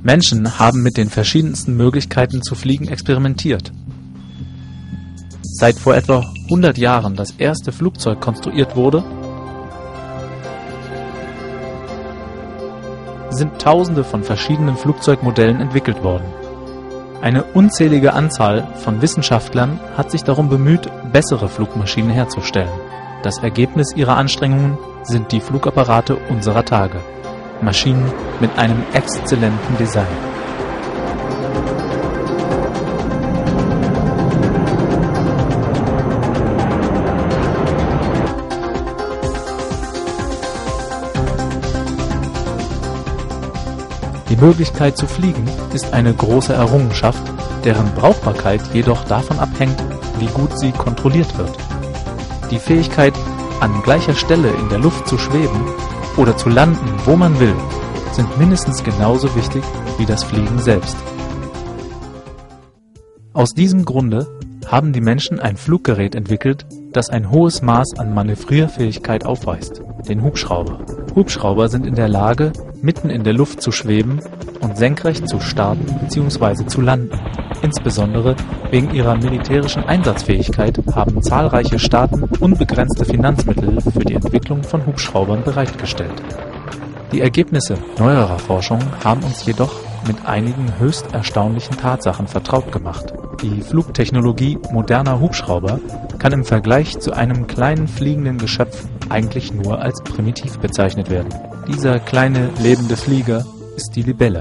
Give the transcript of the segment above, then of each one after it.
Menschen haben mit den verschiedensten Möglichkeiten zu fliegen experimentiert. Seit vor etwa 100 Jahren das erste Flugzeug konstruiert wurde, sind Tausende von verschiedenen Flugzeugmodellen entwickelt worden. Eine unzählige Anzahl von Wissenschaftlern hat sich darum bemüht, bessere Flugmaschinen herzustellen. Das Ergebnis ihrer Anstrengungen sind die Flugapparate unserer Tage. Maschinen mit einem exzellenten Design. Die Möglichkeit zu fliegen ist eine große Errungenschaft, deren Brauchbarkeit jedoch davon abhängt, wie gut sie kontrolliert wird. Die Fähigkeit, an gleicher Stelle in der Luft zu schweben oder zu landen, wo man will, sind mindestens genauso wichtig wie das Fliegen selbst. Aus diesem Grunde haben die Menschen ein Fluggerät entwickelt, das ein hohes Maß an Manövrierfähigkeit aufweist, den Hubschrauber. Hubschrauber sind in der Lage, mitten in der Luft zu schweben und senkrecht zu starten bzw. zu landen. Insbesondere wegen ihrer militärischen Einsatzfähigkeit haben zahlreiche Staaten unbegrenzte Finanzmittel für die Entwicklung von Hubschraubern bereitgestellt. Die Ergebnisse neuerer Forschung haben uns jedoch mit einigen höchst erstaunlichen Tatsachen vertraut gemacht. Die Flugtechnologie moderner Hubschrauber kann im Vergleich zu einem kleinen fliegenden Geschöpf eigentlich nur als primitiv bezeichnet werden. Dieser kleine lebende Flieger ist die Libelle.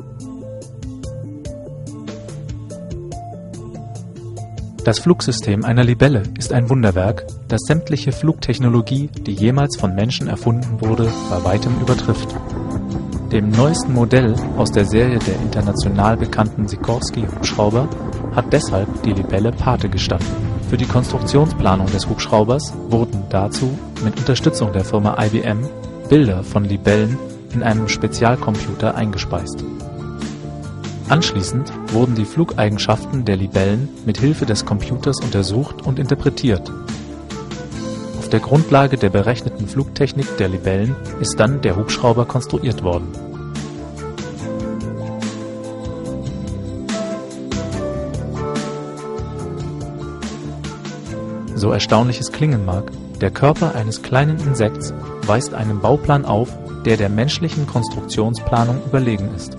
Das Flugsystem einer Libelle ist ein Wunderwerk, das sämtliche Flugtechnologie, die jemals von Menschen erfunden wurde, bei weitem übertrifft. Dem neuesten Modell aus der Serie der international bekannten Sikorsky-Hubschrauber hat deshalb die Libelle Pate gestanden. Für die Konstruktionsplanung des Hubschraubers wurden dazu mit Unterstützung der Firma IBM Bilder von Libellen in einem Spezialcomputer eingespeist. Anschließend wurden die Flugeigenschaften der Libellen mit Hilfe des Computers untersucht und interpretiert. Auf der Grundlage der berechneten Flugtechnik der Libellen ist dann der Hubschrauber konstruiert worden. So erstaunlich es klingen mag, der Körper eines kleinen Insekts weist einen Bauplan auf, der der menschlichen Konstruktionsplanung überlegen ist.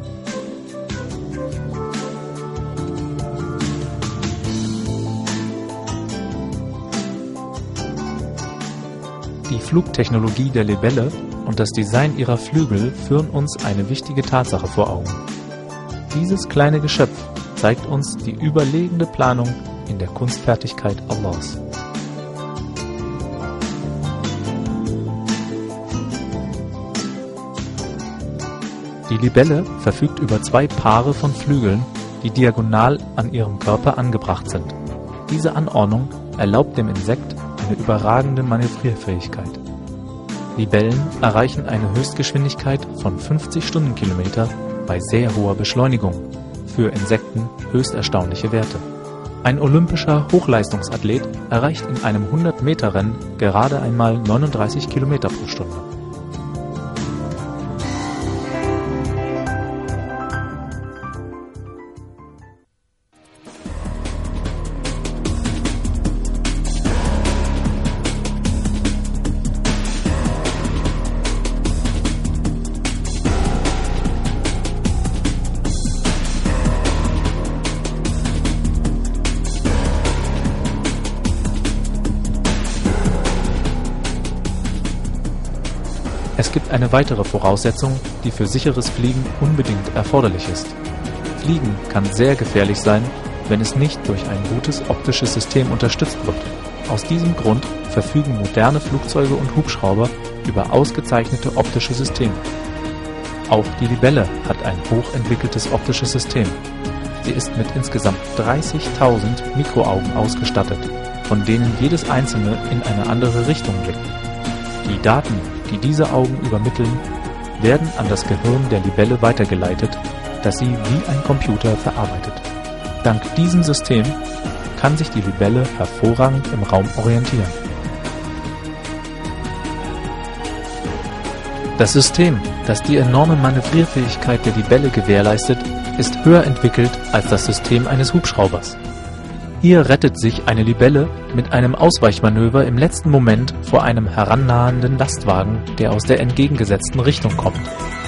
Die Flugtechnologie der Libelle und das Design ihrer Flügel führen uns eine wichtige Tatsache vor Augen. Dieses kleine Geschöpf zeigt uns die überlegene Planung in der Kunstfertigkeit Allahs. Die Libelle verfügt über 2 Paare von Flügeln, die diagonal an ihrem Körper angebracht sind. Diese Anordnung erlaubt dem Insekt eine überragende Manövrierfähigkeit. Libellen erreichen eine Höchstgeschwindigkeit von 50 Stundenkilometer bei sehr hoher Beschleunigung. Für Insekten höchst erstaunliche Werte. Ein olympischer Hochleistungsathlet erreicht in einem 100-Meter-Rennen gerade einmal 39 Kilometer pro Stunde. Es gibt eine weitere Voraussetzung, die für sicheres Fliegen unbedingt erforderlich ist. Fliegen kann sehr gefährlich sein, wenn es nicht durch ein gutes optisches System unterstützt wird. Aus diesem Grund verfügen moderne Flugzeuge und Hubschrauber über ausgezeichnete optische Systeme. Auch die Libelle hat ein hochentwickeltes optisches System. Sie ist mit insgesamt 30.000 Mikroaugen ausgestattet, von denen jedes einzelne in eine andere Richtung blickt. Die Daten, die diese Augen übermitteln, werden an das Gehirn der Libelle weitergeleitet, das sie wie ein Computer verarbeitet. Dank diesem System kann sich die Libelle hervorragend im Raum orientieren. Das System, das die enorme Manövrierfähigkeit der Libelle gewährleistet, ist höher entwickelt als das System eines Hubschraubers. Hier rettet sich eine Libelle mit einem Ausweichmanöver im letzten Moment vor einem herannahenden Lastwagen, der aus der entgegengesetzten Richtung kommt.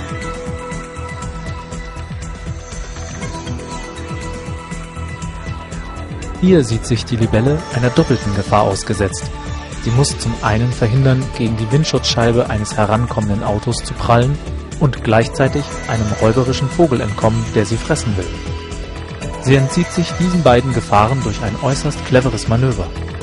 Hier sieht sich die Libelle einer doppelten Gefahr ausgesetzt. Sie muss zum einen verhindern, gegen die Windschutzscheibe eines herankommenden Autos zu prallen und gleichzeitig einem räuberischen Vogel entkommen, der sie fressen will. Sie entzieht sich diesen beiden Gefahren durch ein äußerst cleveres Manöver.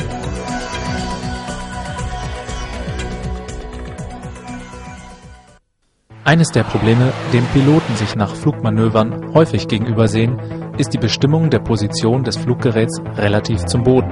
Eines der Probleme, dem Piloten sich nach Flugmanövern häufig gegenübersehen, ist die Bestimmung der Position des Fluggeräts relativ zum Boden.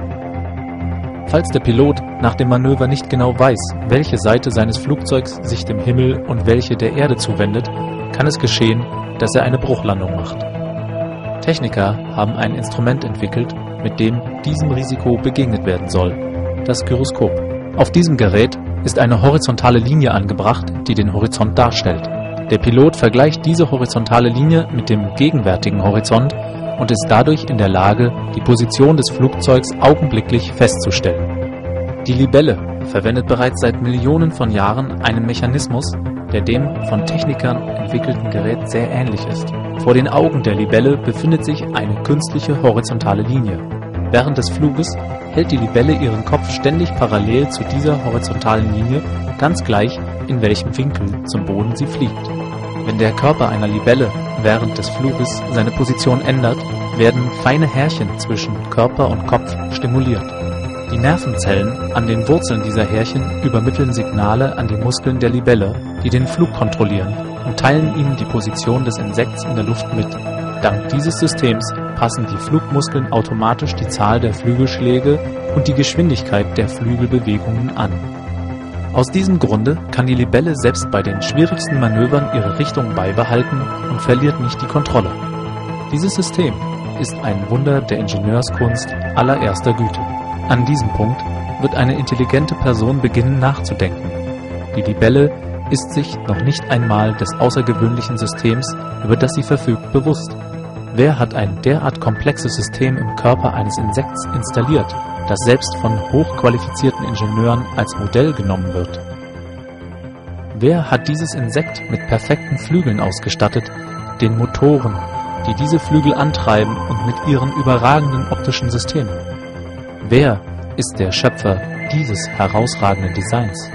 Falls der Pilot nach dem Manöver nicht genau weiß, welche Seite seines Flugzeugs sich dem Himmel und welche der Erde zuwendet, kann es geschehen, dass er eine Bruchlandung macht. Techniker haben ein Instrument entwickelt, mit dem diesem Risiko begegnet werden soll: das Gyroskop. Auf diesem Gerät ist eine horizontale Linie angebracht, die den Horizont darstellt. Der Pilot vergleicht diese horizontale Linie mit dem gegenwärtigen Horizont und ist dadurch in der Lage, die Position des Flugzeugs augenblicklich festzustellen. Die Libelle verwendet bereits seit Millionen von Jahren einen Mechanismus, der dem von Technikern entwickelten Gerät sehr ähnlich ist. Vor den Augen der Libelle befindet sich eine künstliche horizontale Linie. Während des Fluges hält die Libelle ihren Kopf ständig parallel zu dieser horizontalen Linie, ganz gleich, in welchem Winkel zum Boden sie fliegt. Wenn der Körper einer Libelle während des Fluges seine Position ändert, werden feine Härchen zwischen Körper und Kopf stimuliert. Die Nervenzellen an den Wurzeln dieser Härchen übermitteln Signale an die Muskeln der Libelle, die den Flug kontrollieren, und teilen ihnen die Position des Insekts in der Luft mit. Dank dieses Systems passen die Flugmuskeln automatisch die Zahl der Flügelschläge und die Geschwindigkeit der Flügelbewegungen an. Aus diesem Grunde kann die Libelle selbst bei den schwierigsten Manövern ihre Richtung beibehalten und verliert nicht die Kontrolle. Dieses System ist ein Wunder der Ingenieurskunst allererster Güte. An diesem Punkt wird eine intelligente Person beginnen nachzudenken. Die Libelle ist sich noch nicht einmal des außergewöhnlichen Systems, über das sie verfügt, bewusst. Wer hat ein derart komplexes System im Körper eines Insekts installiert, das selbst von hochqualifizierten Ingenieuren als Modell genommen wird? Wer hat dieses Insekt mit perfekten Flügeln ausgestattet, den Motoren, die diese Flügel antreiben und mit ihren überragenden optischen Systemen? Wer ist der Schöpfer dieses herausragenden Designs?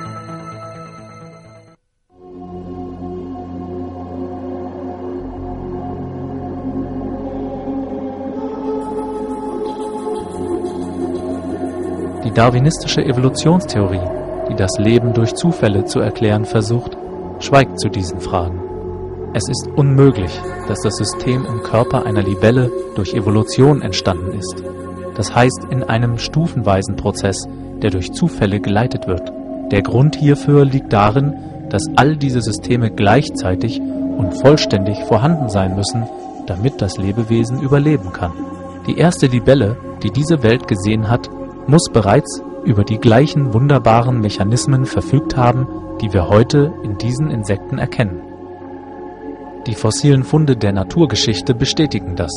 Die darwinistische Evolutionstheorie, die das Leben durch Zufälle zu erklären versucht, schweigt zu diesen Fragen. Es ist unmöglich, dass das System im Körper einer Libelle durch Evolution entstanden ist. Das heißt, in einem stufenweisen Prozess, der durch Zufälle geleitet wird. Der Grund hierfür liegt darin, dass all diese Systeme gleichzeitig und vollständig vorhanden sein müssen, damit das Lebewesen überleben kann. Die erste Libelle, die diese Welt gesehen hat, muss bereits über die gleichen wunderbaren Mechanismen verfügt haben, die wir heute in diesen Insekten erkennen. Die fossilen Funde der Naturgeschichte bestätigen das.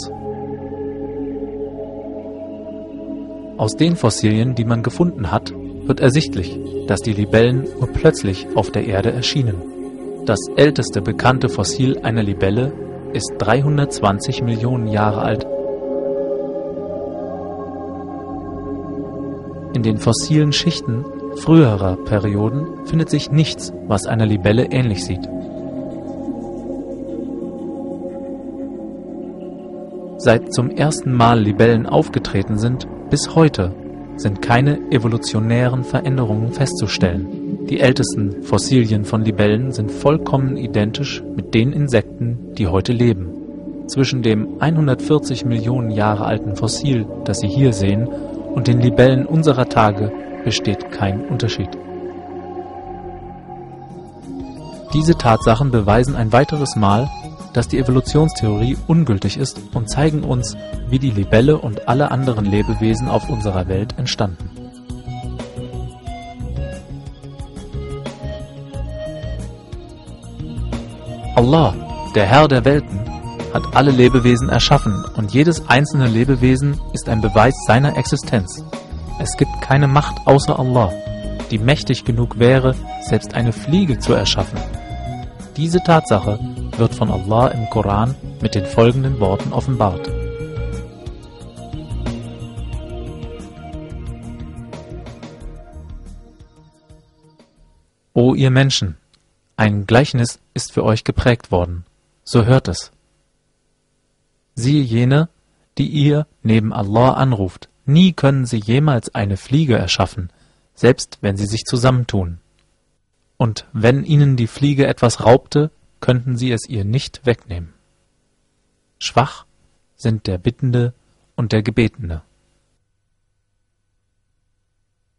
Aus den Fossilien, die man gefunden hat, wird ersichtlich, dass die Libellen nur plötzlich auf der Erde erschienen. Das älteste bekannte Fossil einer Libelle ist 320 Millionen Jahre alt. In den fossilen Schichten früherer Perioden findet sich nichts, was einer Libelle ähnlich sieht. Seit zum ersten Mal Libellen aufgetreten sind, bis heute sind keine evolutionären Veränderungen festzustellen. Die ältesten Fossilien von Libellen sind vollkommen identisch mit den Insekten, die heute leben. Zwischen dem 140 Millionen Jahre alten Fossil, das Sie hier sehen, und den Libellen unserer Tage besteht kein Unterschied. Diese Tatsachen beweisen ein weiteres Mal, dass die Evolutionstheorie ungültig ist und zeigen uns, wie die Libelle und alle anderen Lebewesen auf unserer Welt entstanden. Allah, der Herr der Welten, hat alle Lebewesen erschaffen und jedes einzelne Lebewesen ist ein Beweis seiner Existenz. Es gibt keine Macht außer Allah, die mächtig genug wäre, selbst eine Fliege zu erschaffen. Diese Tatsache wird von Allah im Koran mit den folgenden Worten offenbart. O ihr Menschen, ein Gleichnis ist für euch geprägt worden, so hört es. Siehe jene, die ihr neben Allah anruft, nie können sie jemals eine Fliege erschaffen, selbst wenn sie sich zusammentun. Und wenn ihnen die Fliege etwas raubte, könnten sie es ihr nicht wegnehmen. Schwach sind der Bittende und der Gebetene.